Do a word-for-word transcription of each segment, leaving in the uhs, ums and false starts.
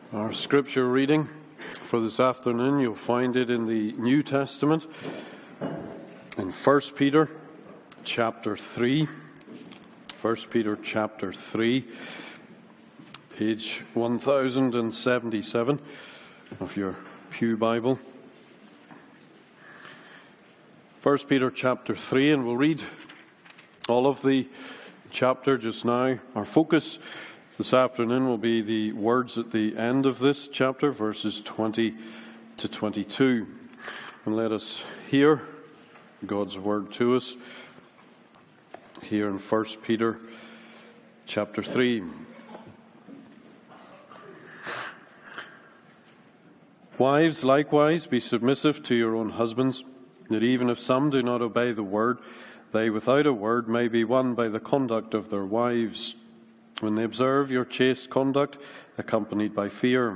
Our scripture reading for this afternoon, you'll find it in the New Testament, in First Peter chapter three. First Peter chapter three, page one thousand seventy-seven of your Pew Bible. First Peter chapter three, and we'll read all of the chapter just now. Our focus this afternoon will be the words at the end of this chapter, verses twenty to twenty-two. And let us hear God's word to us here in First Peter chapter three. Wives, likewise, be submissive to your own husbands, that even if some do not obey the word, they without a word may be won by the conduct of their wives, when they observe your chaste conduct accompanied by fear.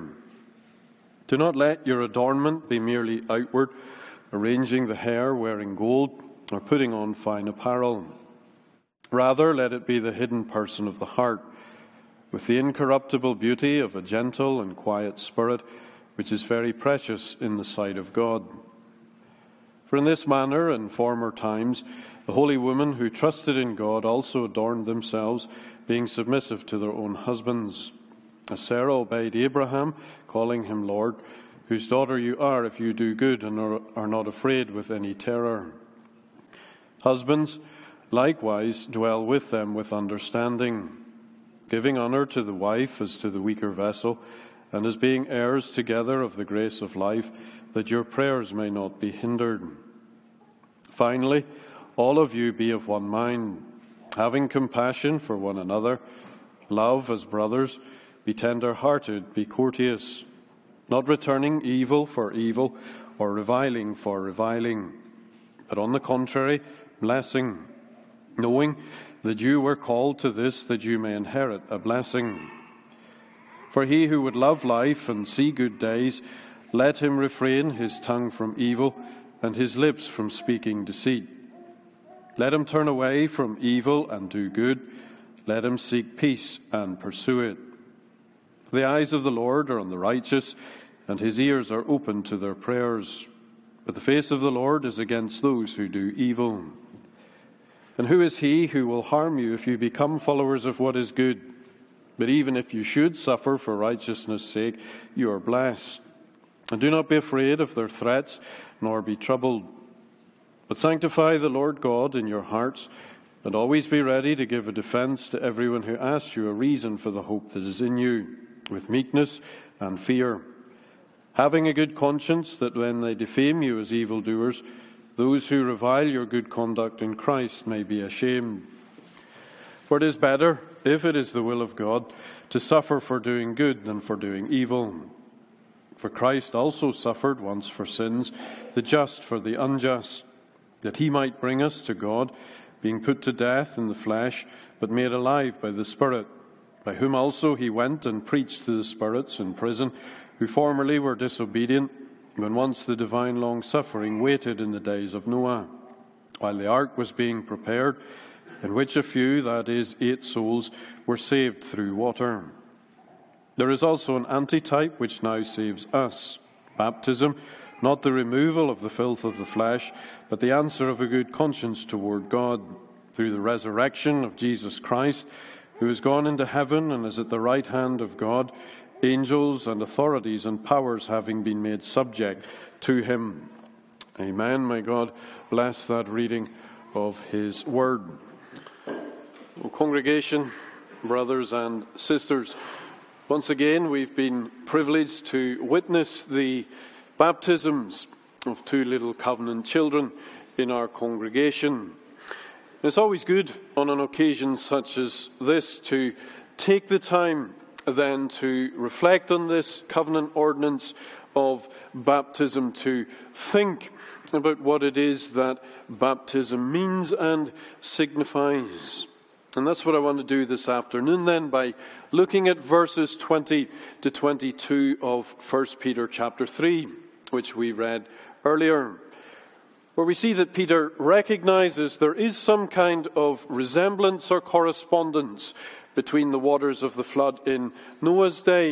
Do not let your adornment be merely outward, arranging the hair, wearing gold, or putting on fine apparel. Rather, let it be the hidden person of the heart, with the incorruptible beauty of a gentle and quiet spirit, which is very precious in the sight of God. For in this manner, in former times, the holy women who trusted in God also adorned themselves, being submissive to their own husbands. As Sarah obeyed Abraham, calling him Lord, whose daughter you are if you do good and are not afraid with any terror. Husbands, likewise, dwell with them with understanding, giving honor to the wife as to the weaker vessel, and as being heirs together of the grace of life, that your prayers may not be hindered. Finally, all of you be of one mind, having compassion for one another, love as brothers, be tender-hearted, be courteous, not returning evil for evil or reviling for reviling, but on the contrary, blessing, knowing that you were called to this, that you may inherit a blessing. For he who would love life and see good days, let him refrain his tongue from evil and his lips from speaking deceit. Let him turn away from evil and do good. Let him seek peace and pursue it. The eyes of the Lord are on the righteous, and his ears are open to their prayers. But the face of the Lord is against those who do evil. And who is he who will harm you if you become followers of what is good? But even if you should suffer for righteousness' sake, you are blessed. And do not be afraid of their threats, nor be troubled. But sanctify the Lord God in your hearts, and always be ready to give a defense to everyone who asks you a reason for the hope that is in you, with meekness and fear, having a good conscience, that when they defame you as evildoers, those who revile your good conduct in Christ may be ashamed. For it is better, if it is the will of God, to suffer for doing good than for doing evil. For Christ also suffered once for sins, the just for the unjust, that he might bring us to God, being put to death in the flesh, but made alive by the Spirit, by whom also he went and preached to the spirits in prison, who formerly were disobedient, when once the divine long-suffering waited in the days of Noah, while the ark was being prepared, in which a few, that is, eight souls, were saved through water. There is also an antitype which now saves us, baptism, not the removal of the filth of the flesh, but the answer of a good conscience toward God, through the resurrection of Jesus Christ, who has gone into heaven and is at the right hand of God, angels and authorities and powers having been made subject to him. Amen. May God bless that reading of his word. Well, congregation, brothers and sisters, once again we've been privileged to witness the baptisms of two little covenant children in our congregation. It's always good on an occasion such as this to take the time then to reflect on this covenant ordinance of baptism, to think about what it is that baptism means and signifies. And that's what I want to do this afternoon then, by looking at verses twenty to twenty-two of First Peter chapter three, which we read earlier, where we see that Peter recognizes there is some kind of resemblance or correspondence between the waters of the flood in Noah's day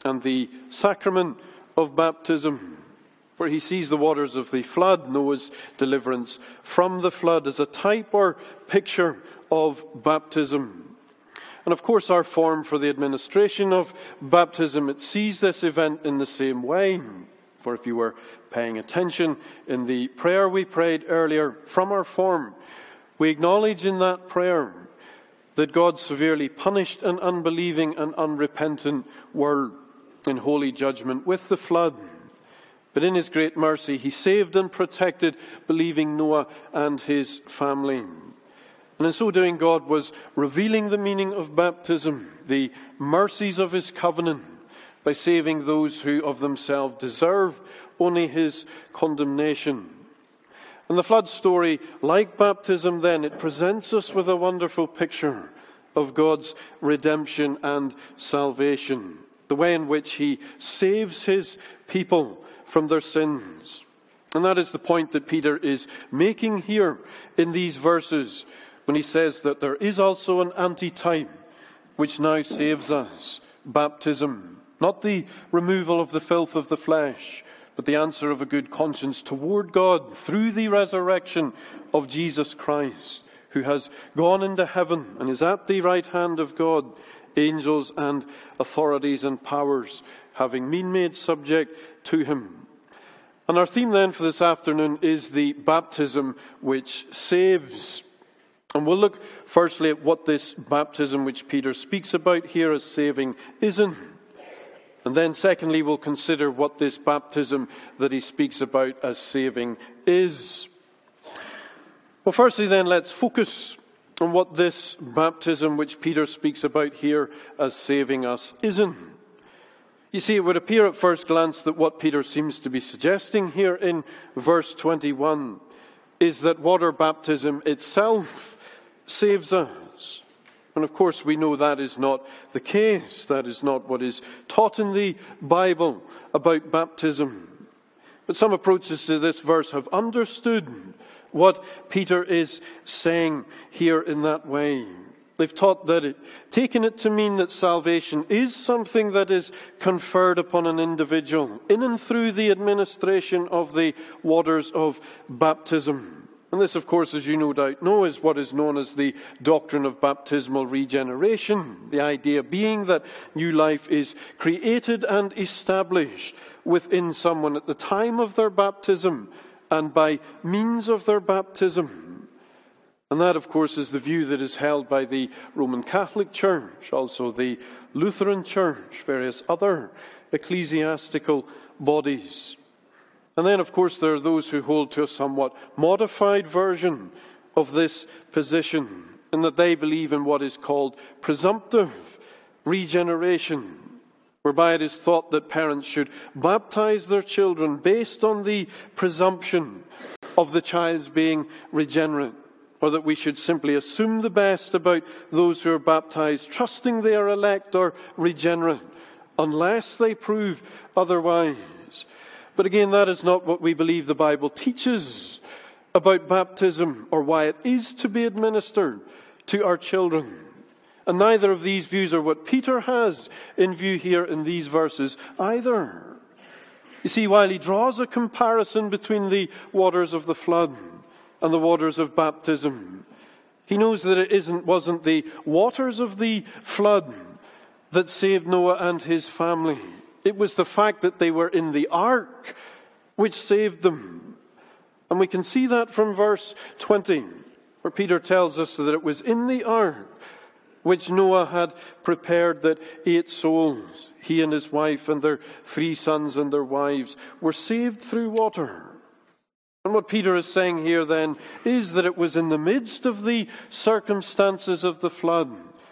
and the sacrament of baptism. For he sees the waters of the flood, Noah's deliverance from the flood, as a type or picture of baptism. And of course, our form for the administration of baptism, it sees this event in the same way. For if you were paying attention in the prayer we prayed earlier, from our form, we acknowledge in that prayer that God severely punished an unbelieving and unrepentant world in holy judgment with the flood. But in his great mercy, he saved and protected believing Noah and his family. And in so doing, God was revealing the meaning of baptism, the mercies of his covenant, by saving those who of themselves deserve only his condemnation. And the flood story, like baptism then, it presents us with a wonderful picture of God's redemption and salvation, the way in which he saves his people from their sins. And that is the point that Peter is making here in these verses when he says that there is also an antitype which now saves us, baptism. Not the removal of the filth of the flesh, but the answer of a good conscience toward God through the resurrection of Jesus Christ, who has gone into heaven and is at the right hand of God, angels and authorities and powers having been made subject to him. And our theme then for this afternoon is the baptism which saves. And we'll look firstly at what this baptism which Peter speaks about here as saving isn't. And then secondly, we'll consider what this baptism that he speaks about as saving is. Well, firstly then, let's focus on what this baptism which Peter speaks about here as saving us isn't. You see, it would appear at first glance that what Peter seems to be suggesting here in verse twenty-one is that water baptism itself saves us. And of course, we know that is not the case. That is not what is taught in the Bible about baptism. But some approaches to this verse have understood what Peter is saying here in that way. They've taught that it, taken it to mean that salvation is something that is conferred upon an individual in and through the administration of the waters of baptism. And this, of course, as you no doubt know, is what is known as the doctrine of baptismal regeneration. The idea being that new life is created and established within someone at the time of their baptism and by means of their baptism. And that, of course, is the view that is held by the Roman Catholic Church, also the Lutheran Church, various other ecclesiastical bodies. And then, of course, there are those who hold to a somewhat modified version of this position, in that they believe in what is called presumptive regeneration, whereby it is thought that parents should baptize their children based on the presumption of the child's being regenerate, or that we should simply assume the best about those who are baptized, trusting they are elect or regenerate, unless they prove otherwise. But again, that is not what we believe the Bible teaches about baptism or why it is to be administered to our children. And neither of these views are what Peter has in view here in these verses either. You see, while he draws a comparison between the waters of the flood and the waters of baptism, he knows that it isn't, wasn't the waters of the flood that saved Noah and his family. It was the fact that they were in the ark which saved them. And we can see that from verse twenty, where Peter tells us that it was in the ark which Noah had prepared that eight souls, he and his wife and their three sons and their wives, were saved through water. And what Peter is saying here then is that it was in the midst of the circumstances of the flood,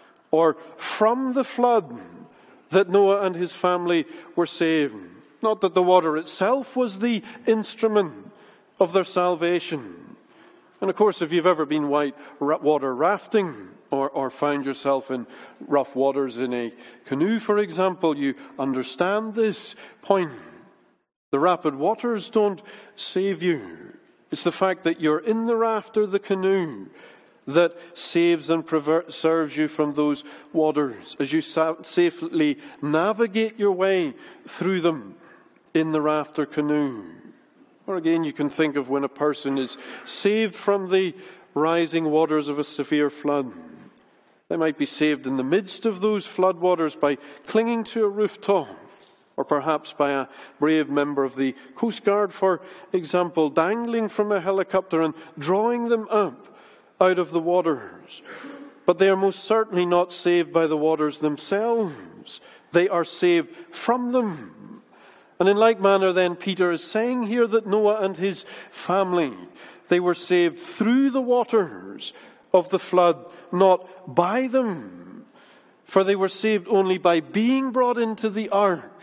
or from the flood, that Noah and his family were saved. Not that the water itself was the instrument of their salvation. And of course, if you've ever been white water rafting, or, or found yourself in rough waters in a canoe, for example, you understand this point. The rapid waters don't save you. It's the fact that you're in the raft or the canoe that saves and preserves you from those waters as you safely navigate your way through them in the raft or canoe. Or again, you can think of when a person is saved from the rising waters of a severe flood. They might be saved in the midst of those floodwaters by clinging to a rooftop, or perhaps by a brave member of the Coast Guard, for example, dangling from a helicopter and drawing them up out of the waters. But they are most certainly not saved by the waters themselves. They are saved from them. And in like manner then, Peter is saying here that Noah and his family, they were saved through the waters of the flood, not by them. For they were saved only by being brought into the ark,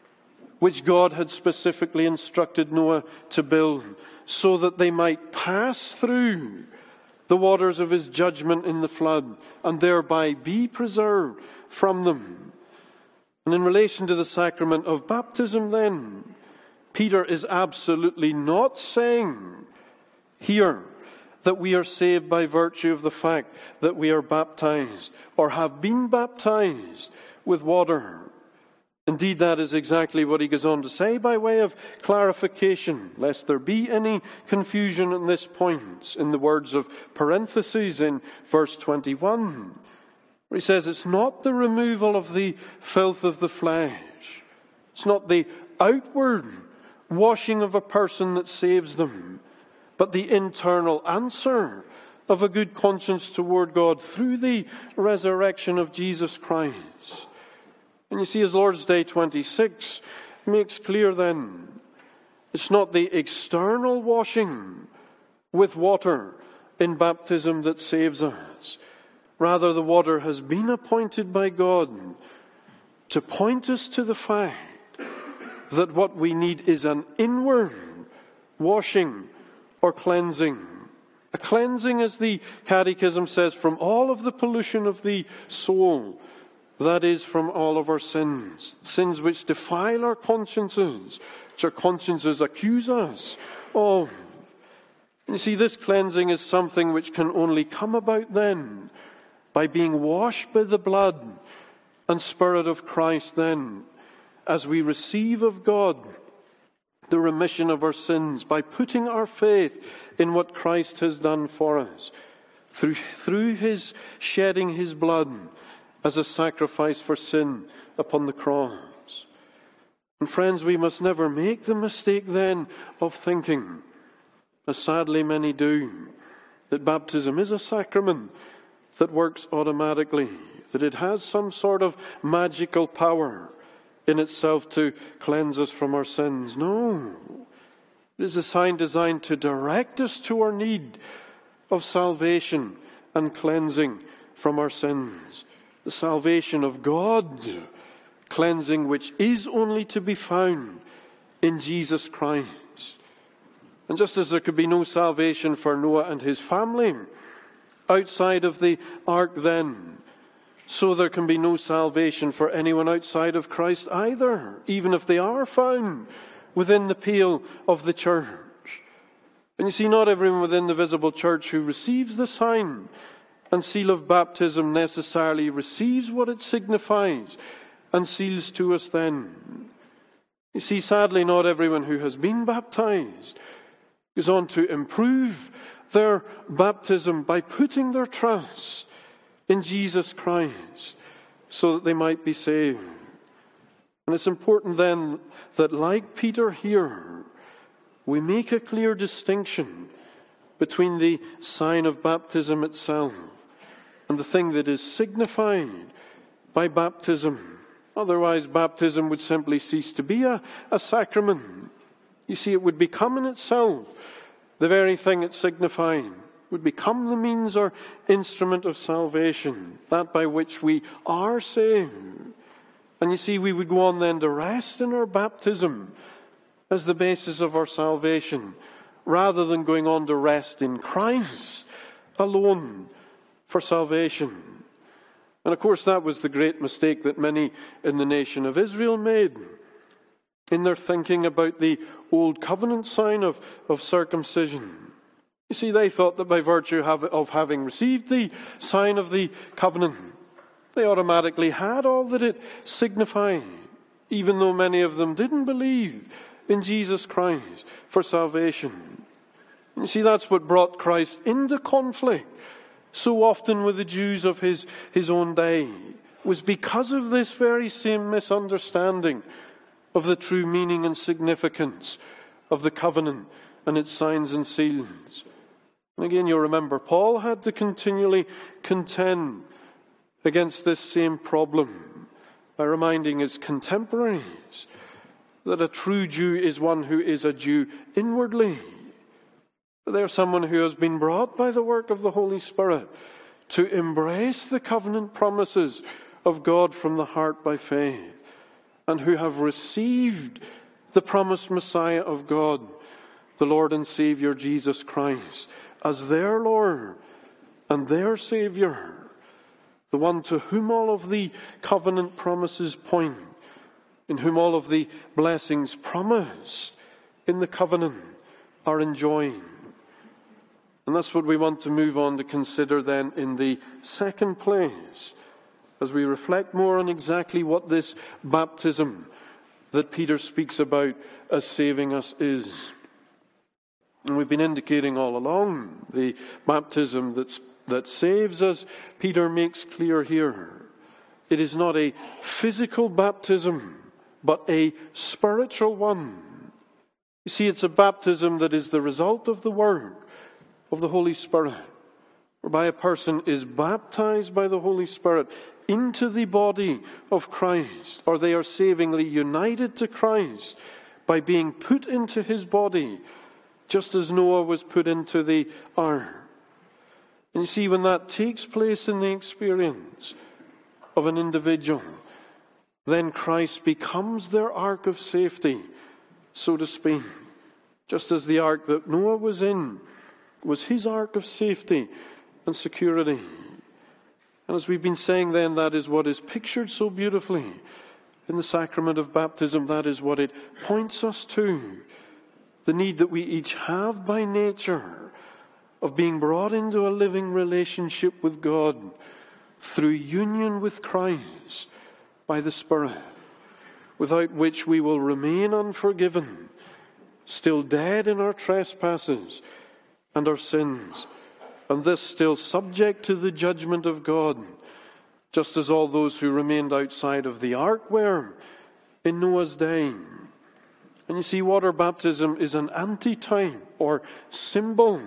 which God had specifically instructed Noah to build, so that they might pass through the waters of his judgment in the flood, and thereby be preserved from them. And in relation to the sacrament of baptism then, Peter is absolutely not saying here that we are saved by virtue of the fact that we are baptized or have been baptized with water. Indeed, that is exactly what he goes on to say by way of clarification, lest there be any confusion on this point, in the words of parentheses in verse twenty-one, where he says it's not the removal of the filth of the flesh, it's not the outward washing of a person that saves them, but the internal answer of a good conscience toward God through the resurrection of Jesus Christ. And you see, as Lord's Day twenty-six makes clear then, it's not the external washing with water in baptism that saves us. Rather, the water has been appointed by God to point us to the fact that what we need is an inward washing or cleansing. A cleansing, as the Catechism says, from all of the pollution of the soul. That is, from all of our sins. Sins which defile our consciences, which our consciences accuse us of. And you see, this cleansing is something which can only come about then by being washed by the blood and Spirit of Christ then, as we receive of God the remission of our sins by putting our faith in what Christ has done for us through, through his shedding his blood as a sacrifice for sin upon the cross. And friends, we must never make the mistake then of thinking, as sadly many do, that baptism is a sacrament that works automatically, that it has some sort of magical power in itself to cleanse us from our sins. No. It is a sign designed to direct us to our need of salvation and cleansing from our sins. The salvation of God, cleansing which is only to be found in Jesus Christ. And just as there could be no salvation for Noah and his family outside of the ark then, so there can be no salvation for anyone outside of Christ either, even if they are found within the pale of the church. And you see, not everyone within the visible church who receives the sign and seal of baptism necessarily receives what it signifies and seals to us then. You see, sadly, not everyone who has been baptized goes on to improve their baptism by putting their trust in Jesus Christ so that they might be saved. And it's important then that, like Peter here, we make a clear distinction between the sign of baptism itself and the thing that is signified by baptism. Otherwise, baptism would simply cease to be a, a sacrament. You see, it would become in itself the very thing it signified, would become the means or instrument of salvation, that by which we are saved. And you see, we would go on then to rest in our baptism as the basis of our salvation, rather than going on to rest in Christ alone for salvation. And of course, that was the great mistake that many in the nation of Israel made in their thinking about the old covenant sign of, of circumcision. You see, they thought that by virtue of having received the sign of the covenant, they automatically had all that it signified, even though many of them didn't believe in Jesus Christ for salvation. You see, that's what brought Christ into conflict so often with the Jews of his, his own day, was because of this very same misunderstanding of the true meaning and significance of the covenant and its signs and seals. And again, you'll remember, Paul had to continually contend against this same problem by reminding his contemporaries that a true Jew is one who is a Jew inwardly. They're someone who has been brought by the work of the Holy Spirit to embrace the covenant promises of God from the heart by faith, and who have received the promised Messiah of God, the Lord and Savior Jesus Christ, as their Lord and their Savior, the one to whom all of the covenant promises point, in whom all of the blessings promised in the covenant are enjoined. And that's what we want to move on to consider then in the second place, as we reflect more on exactly what this baptism that Peter speaks about as saving us is. And we've been indicating all along the baptism that's, that saves us, Peter makes clear here. It is not a physical baptism, but a spiritual one. You see, it's a baptism that is the result of the work of the Holy Spirit, whereby a person is baptized by the Holy Spirit into the body of Christ, or they are savingly united to Christ by being put into his body, just as Noah was put into the ark. And you see, when that takes place in the experience of an individual, then Christ becomes their ark of safety, so to speak, just as the ark that Noah was in was his ark of safety and security. And as we've been saying then, that is what is pictured so beautifully in the sacrament of baptism. That is what it points us to. The need that we each have by nature of being brought into a living relationship with God through union with Christ by the Spirit, without which we will remain unforgiven, still dead in our trespasses and our sins, and this still subject to the judgment of God, just as all those who remained outside of the ark were in Noah's day. And you see, water baptism is an antitype or symbol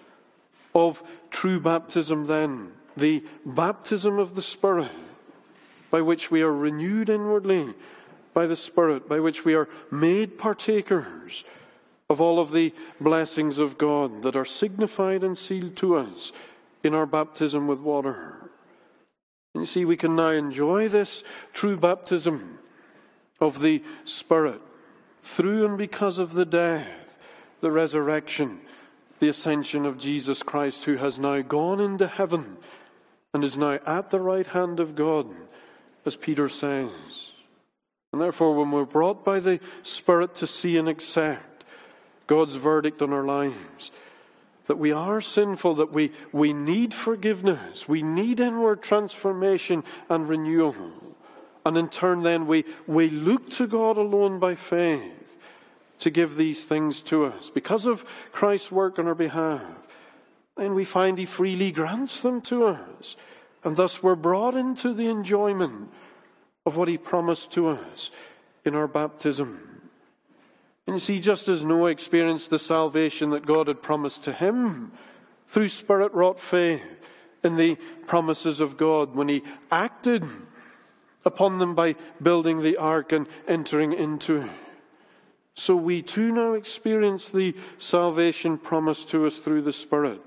of true baptism then, the baptism of the Spirit, by which we are renewed inwardly by the Spirit, by which we are made partakers of all of the blessings of God that are signified and sealed to us in our baptism with water. And you see, we can now enjoy this true baptism of the Spirit through and because of the death, the resurrection, the ascension of Jesus Christ, who has now gone into heaven and is now at the right hand of God, as Peter says. And therefore, when we're brought by the Spirit to see and accept God's verdict on our lives, that we are sinful, that we, we need forgiveness, we need inward transformation and renewal. And in turn then we, we look to God alone by faith to give these things to us. Because of Christ's work on our behalf, then we find He freely grants them to us. And thus we're brought into the enjoyment of what He promised to us in our baptism. And you see, just as Noah experienced the salvation that God had promised to him through Spirit-wrought faith in the promises of God, when he acted upon them by building the ark and entering into it, so we too now experience the salvation promised to us through the Spirit.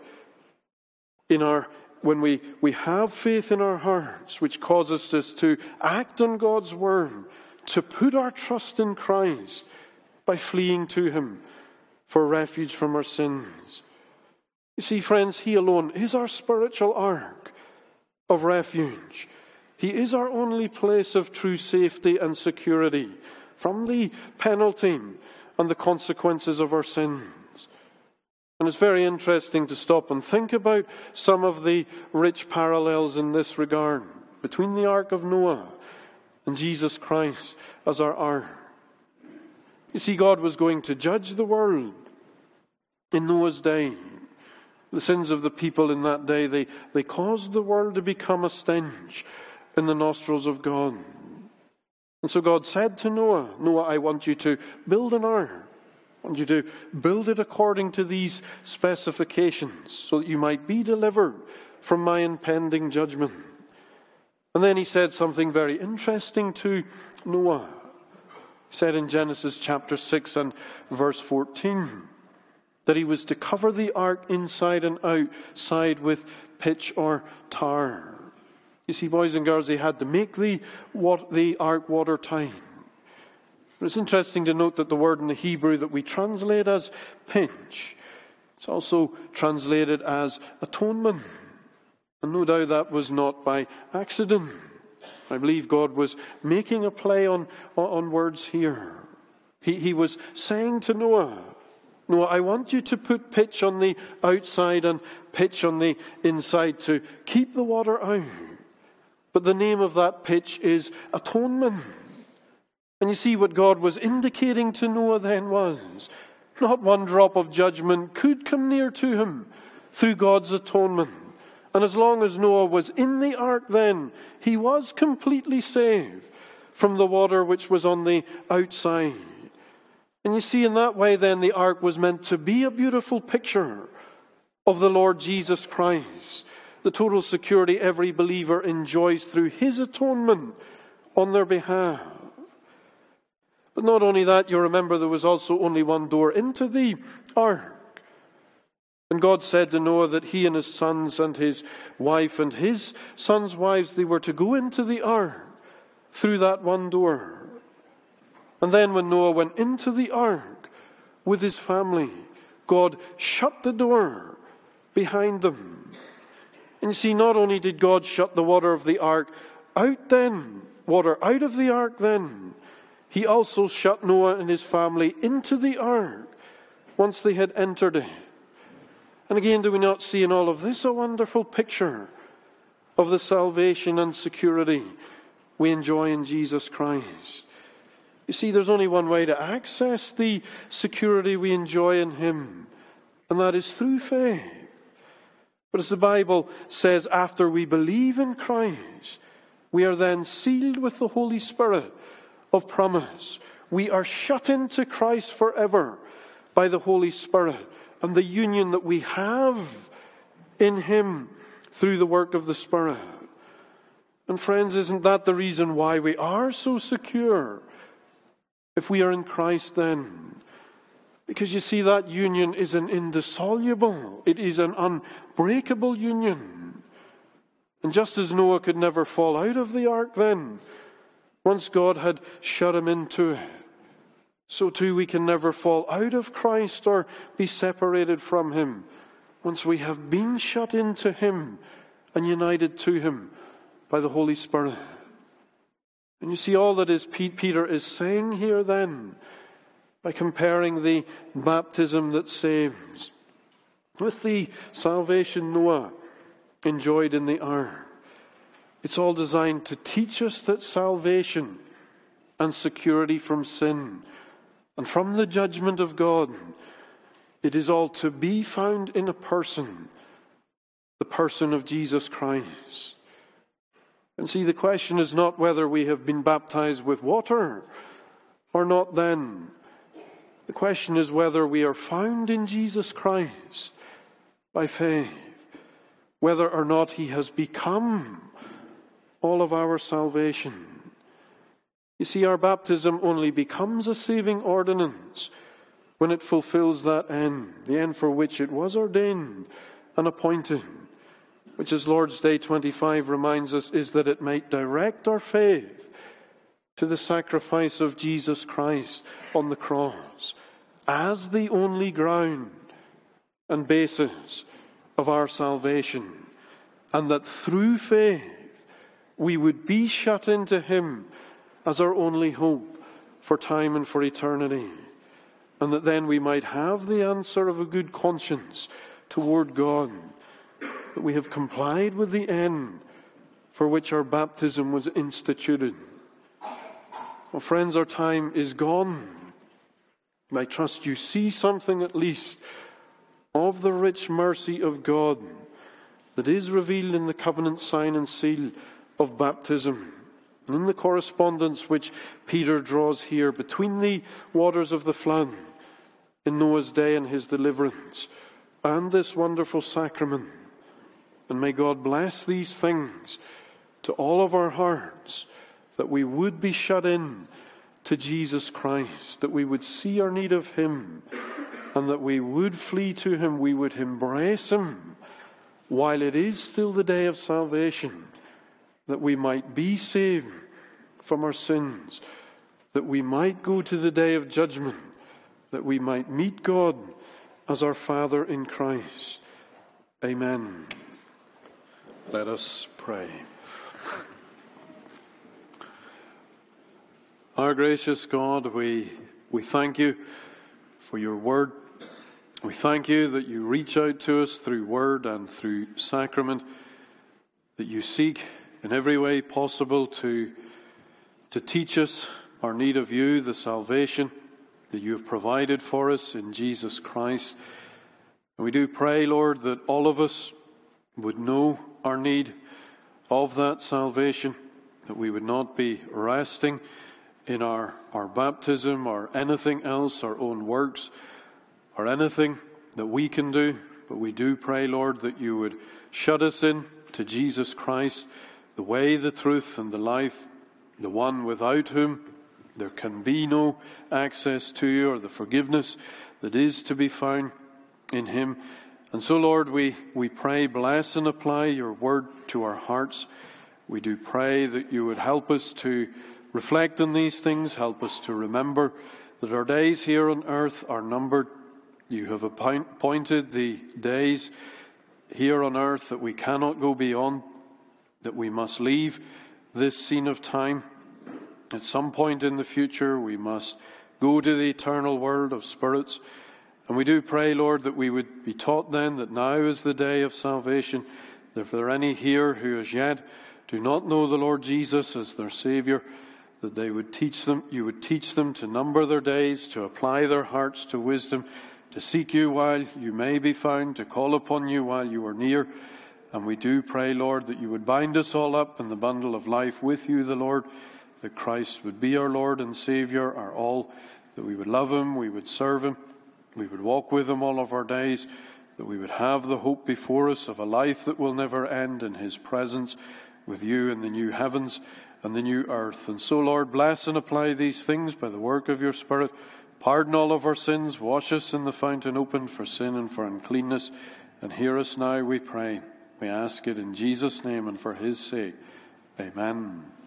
In our, when we, we have faith in our hearts, which causes us to act on God's word, to put our trust in Christ, by fleeing to Him for refuge from our sins. You see, friends, He alone is our spiritual ark of refuge. He is our only place of true safety and security from the penalty and the consequences of our sins. And it's very interesting to stop and think about some of the rich parallels in this regard between the Ark of Noah and Jesus Christ as our ark. You see, God was going to judge the world in Noah's day. The sins of the people in that day, they, they caused the world to become a stench in the nostrils of God. And so God said to Noah, Noah, I want you to build an ark. I want you to build it according to these specifications so that you might be delivered from my impending judgment. And then he said something very interesting to Noah. He said in Genesis chapter six and verse fourteen that he was to cover the ark inside and outside with pitch or tar. You see, boys and girls, he had to make the, what, the ark watertight. But it's interesting to note that the word in the Hebrew that we translate as pitch, it's also translated as atonement. And no doubt that was not by accident. I believe God was making a play on, on words here. He, he was saying to Noah, Noah, I want you to put pitch on the outside and pitch on the inside to keep the water out. But the name of that pitch is atonement. And you see, what God was indicating to Noah then was, not one drop of judgment could come near to him through God's atonement. And as long as Noah was in the ark then, he was completely saved from the water which was on the outside. And you see, in that way then, the ark was meant to be a beautiful picture of the Lord Jesus Christ, the total security every believer enjoys through his atonement on their behalf. But not only that, you remember there was also only one door into the ark. And God said to Noah that he and his sons and his wife and his sons' wives, they were to go into the ark through that one door. And then when Noah went into the ark with his family, God shut the door behind them. And you see, not only did God shut the water of the ark out then, water out of the ark then, he also shut Noah and his family into the ark once they had entered it. And again, do we not see in all of this a wonderful picture of the salvation and security we enjoy in Jesus Christ? You see, there's only one way to access the security we enjoy in him, and that is through faith. But as the Bible says, after we believe in Christ, we are then sealed with the Holy Spirit of promise. We are shut into Christ forever by the Holy Spirit and the union that we have in him through the work of the Spirit. And friends, isn't that the reason why we are so secure if we are in Christ then? Because you see, that union is an indissoluble, it is an unbreakable union. And just as Noah could never fall out of the ark then, once God had shut him into it, so too we can never fall out of Christ or be separated from him once we have been shut into him and united to him by the Holy Spirit. And you see, all that is Peter is saying here then, by comparing the baptism that saves with the salvation Noah enjoyed in the ark. It's all designed to teach us that salvation and security from sin and from the judgment of God, it is all to be found in a person, the person of Jesus Christ. And see, the question is not whether we have been baptized with water or not then. The question is whether we are found in Jesus Christ by faith, whether or not he has become all of our salvation. You see, our baptism only becomes a saving ordinance when it fulfills that end, the end for which it was ordained and appointed, which, as Lord's Day twenty-five reminds us, is that it might direct our faith to the sacrifice of Jesus Christ on the cross as the only ground and basis of our salvation, and that through faith we would be shut into him as our only hope for time and for eternity. and that then we might have the answer of a good conscience toward God, that we have complied with the end for which our baptism was instituted. Well, friends, our time is gone. I trust you see something at least of the rich mercy of God that is revealed in the covenant sign and seal of baptism, and in the correspondence which Peter draws here between the waters of the flood in Noah's day and his deliverance, and this wonderful sacrament. And may God bless these things to all of our hearts, that we would be shut in to Jesus Christ, that we would see our need of him, and that we would flee to him, we would embrace him while it is still the day of salvation, that we might be saved from our sins, that we might go to the day of judgment, that we might meet God as our Father in Christ. Amen. Let us pray. Our gracious God, we, we thank you for your word. We thank you that you reach out to us through word and through sacrament, that you seek in every way possible to, to teach us our need of you, the salvation that you have provided for us in Jesus Christ. And we do pray, Lord, that all of us would know our need of that salvation, that we would not be resting in our, our baptism or anything else, our own works, or anything that we can do. But we do pray, Lord, that you would shut us in to Jesus Christ, the way, the truth, and the life, the one without whom there can be no access to you or the forgiveness that is to be found in him. And so, Lord, we, we pray, bless and apply your word to our hearts. We do pray that you would help us to reflect on these things, help us to remember that our days here on earth are numbered. You have appointed the days here on earth that we cannot go beyond, that we must leave this scene of time. At some point in the future, we must go to the eternal world of spirits. And we do pray, Lord, that we would be taught then that now is the day of salvation. That if there are any here who as yet do not know the Lord Jesus as their Saviour, that they would teach them, you would teach them to number their days, to apply their hearts to wisdom, to seek you while you may be found, to call upon you while you are near. And we do pray, Lord, that you would bind us all up in the bundle of life with you, the Lord, that Christ would be our Lord and Saviour, our all, that we would love him, we would serve him, we would walk with him all of our days, that we would have the hope before us of a life that will never end in his presence with you in the new heavens and the new earth. And so, Lord, bless and apply these things by the work of your Spirit. Pardon all of our sins, wash us in the fountain opened for sin and for uncleanness, and hear us now, we pray. We ask it in Jesus' name and for his sake. Amen.